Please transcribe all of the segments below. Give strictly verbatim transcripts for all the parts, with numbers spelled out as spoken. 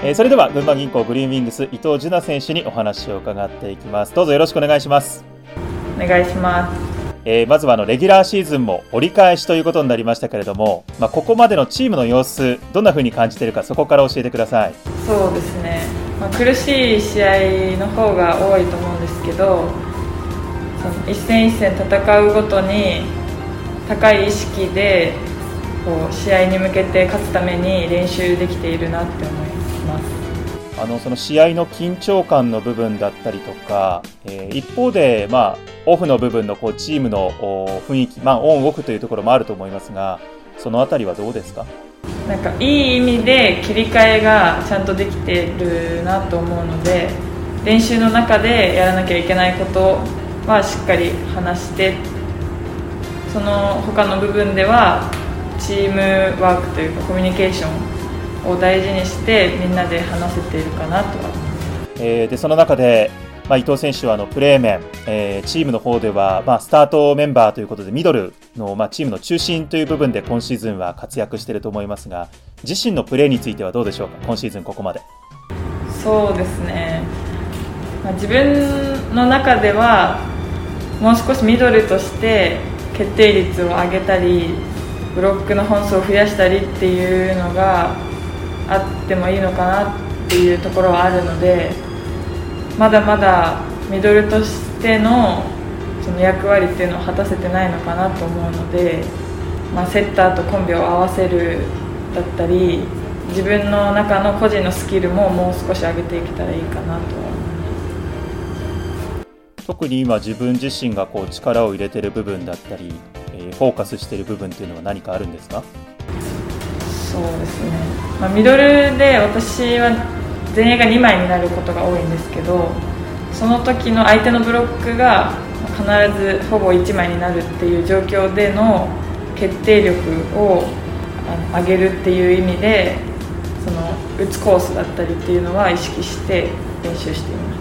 えー、それでは群馬銀行グリーンウィングス伊藤樹奈選手にお話を伺っていきます。どうぞよろしくお願いします。 お願いします。 えー、まずはあのレギュラーシーズンも折り返しということになりましたけれども、まあ、ここまでのチームの様子どんな風に感じているか、そこから教えてください。 そうですね、まあ、苦しい試合の方が多いと思うんですけど、その一戦一戦戦うごとに高い意識でこう試合に向けて勝つために練習できているなって思います。 あのその試合の緊張感の部分だったりとか、えー、一方で、まあ、オフの部分のこうチームの雰囲気、まあ、オンオフというところもあると思いますが、そのあたりはどうですか？ なんかいい意味で切り替えがちゃんとできてるなと思うので、練習の中でやらなきゃいけないことはしっかり話して、その他の部分ではチームワークというかコミュニケーションを大事にしてみんなで話せているかなとは思います。 えー、でその中で、まあ、伊藤選手はあのプレー面、えー、チームの方では、まあ、スタートメンバーということでミドルの、まあ、チームの中心という部分で今シーズンは活躍していると思いますが、自身のプレーについてはどうでしょうか？今シーズンここまで。 そうですね、まあ、自分の中ではもう少しミドルとして決定率を上げたりブロックの本数を増やしたりっていうのがあってもいいのかなっていうところはあるので、まだまだミドルとしてのその役割っていうのを果たせてないのかなと思うので、まあ、セッターとコンビを合わせるだったり自分の中の個人のスキルももう少し上げていけたらいいかなと思います。 特に今自分自身がこう力を入れている部分だったり、えー、フォーカスしている部分っていうのは何かあるんですか？ そうですね、まあ、ミドルで私は前衛がにまいになることが多いんですけど、その時の相手のブロックが必ずほぼいちまいになるっていう状況での決定力を上げるっていう意味で、その打つコースだったりっていうのは意識して練習しています。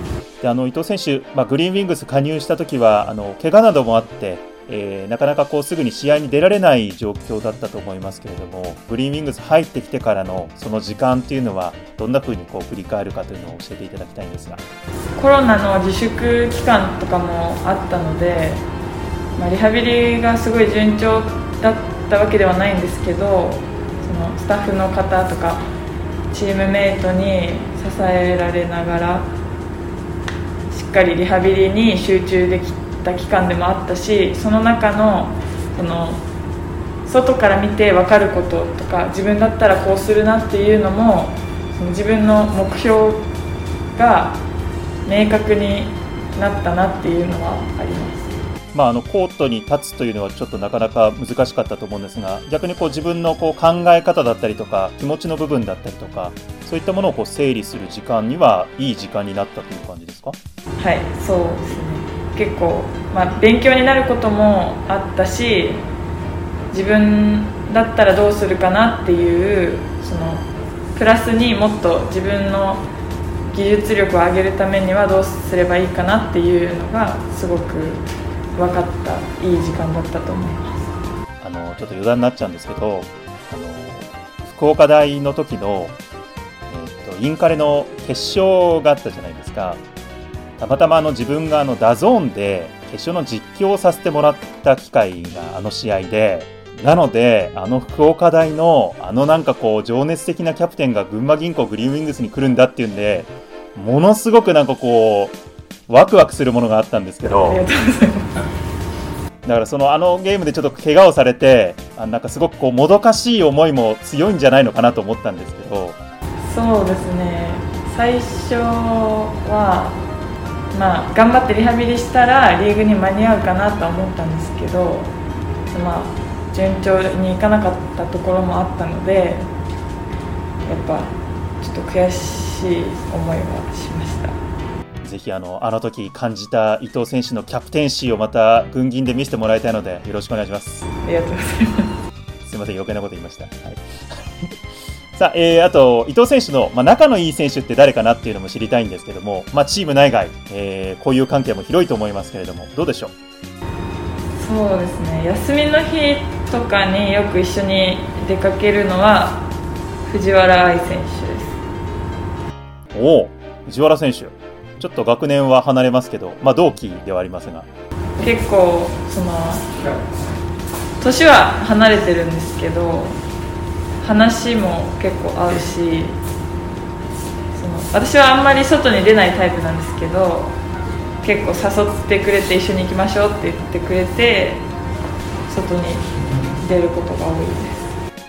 であの伊藤選手、まあ、グリーンウィングス加入した時はあの怪我などもあって、えー、なかなかこうすぐに試合に出られない状況だったと思いますけれども、グリーンウィングス入ってきてからのその時間っていうのはどんな風にこう振り返るかというのを教えていただきたいんですが。 コロナの自粛期間とかもあったので、まあ、リハビリがすごい順調だったわけではないんですけど、そのスタッフの方とかチームメイトに支えられながらしっかりリハビリに集中できた期間でもあったし、その中のその外から見て分かることとか自分だったらこうするなっていうのもその自分の目標が明確になったなっていうのはあります。 まあ、あのコートに立つというのはちょっとなかなか難しかったと思うんですが、逆にこう自分のこう考え方だったりとか気持ちの部分だったりとか、そういったものをこう整理する時間にはいい時間になったという感じですか？ はい、そうですね。結構、まあ、勉強になることもあったし、自分だったらどうするかなっていうそのプラスにもっと自分の技術力を上げるためにはどうすればいいかなっていうのがすごく分かったいい時間だったと思います。 あのちょっと余談になっちゃうんですけど、あの福岡大の時の、えー、とインカレの決勝があったじゃないですか。たまたまあの自分があのダゾーンで決勝の実況をさせてもらった機会があの試合で、なのであの福岡大のあのなんかこう情熱的なキャプテンが群馬銀行グリーンウィングスに来るんだっていうんで、ものすごくなんかこうワクワクするものがあったんですけど、 ありがとうございます。 だからそのあのゲームでちょっと怪我をされて、あなんかすごくこうもどかしい思いも強いんじゃないのかなと思ったんですけど。 そうですね、最初はまあ、頑張ってリハビリしたらリーグに間に合うかなと思ったんですけど、まあ、順調にいかなかったところもあったので、やっぱちょっと悔しい思いはしました。 ぜひあの、あの時感じた伊藤選手のキャプテンシーをまた群銀で見せてもらいたいのでよろしくお願いします。 ありがとうございます。 すいません、余計なこと言いました。はい、さあ、えー、あと伊藤選手の、まあ、仲のいい選手って誰かなっていうのも知りたいんですけども、まあ、チーム内外、えー、交友関係も広いと思いますけれども、どうでしょう？ そうですね、休みの日とかによく一緒に出かけるのは藤原愛選手です。 おお、藤原選手、ちょっと学年は離れますけど、まあ、同期ではありますが、 結構その年は離れてるんですけど、話も結構合うし、その私はあんまり外に出ないタイプなんですけど、結構誘ってくれて一緒に行きましょうって言ってくれて外に出ることが多いです。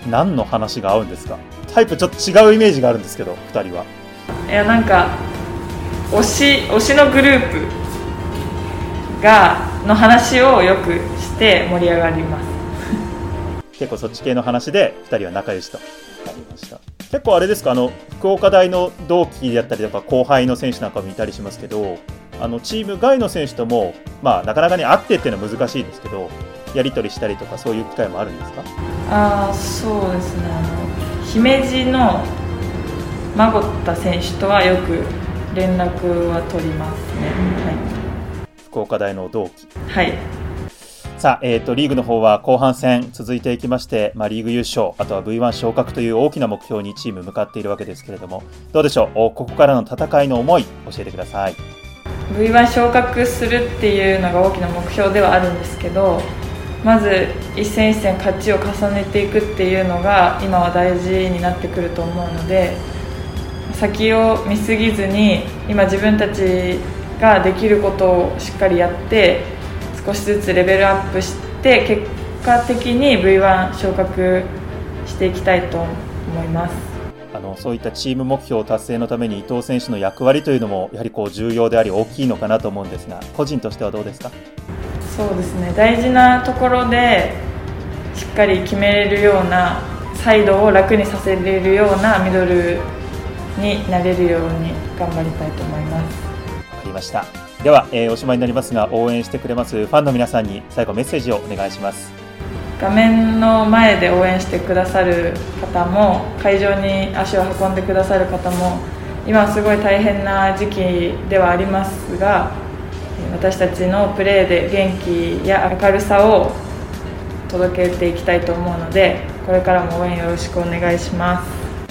何の話が合うんですか？タイプちょっと違うイメージがあるんですけど、ふたりは。 いや、なんか推し推しのグループがの話をよくして盛り上がります。 結構そっち系の話でふたりは仲良しとなりました。結構あれですか、あの福岡大の同期だったりとか後輩の選手なんかもいたりしますけど、あのチーム外の選手とも、まあ、なかなかに会ってっていうのは難しいですけど、やり取りしたりとかそういう機会もあるんですか？ ああ、そうですね。あの姫路のマゴッタ選手とはよく連絡は取りますね。はい、 福岡大の同期。 はい。 さあ、えーと、リーグの方は後半戦続いていきまして、まあ、リーグ優勝、あとは ブイワン 昇格という大きな目標にチーム向かっているわけですけれども、どうでしょう、ここからの戦いの思い教えてください。 ブイワン 昇格するっていうのが大きな目標ではあるんですけど、まず一戦一戦勝ちを重ねていくっていうのが今は大事になってくると思うので、先を見すぎずに今自分たちができることをしっかりやって少しずつレベルアップして結果的に ブイワン 昇格していきたいと思います。 あのそういったチーム目標達成のために伊藤選手の役割というのもやはりこう重要であり大きいのかなと思うんですが、個人としてはどうですか？ そうですね、大事なところでしっかり決めれるような、サイドを楽にさせれるようなミドルになれるように頑張りたいと思います。 わかりました。では、えー、おしまいになりますが、応援してくれますファンの皆さんに最後メッセージをお願いします。 画面の前で応援してくださる方も会場に足を運んでくださる方も今すごい大変な時期ではありますが、私たちのプレーで元気や明るさを届けていきたいと思うので、これからも応援よろしくお願いします。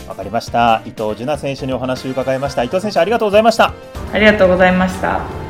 わかりました。伊藤樹奈選手にお話を伺いました。伊藤選手、ありがとうございました。 ありがとうございました。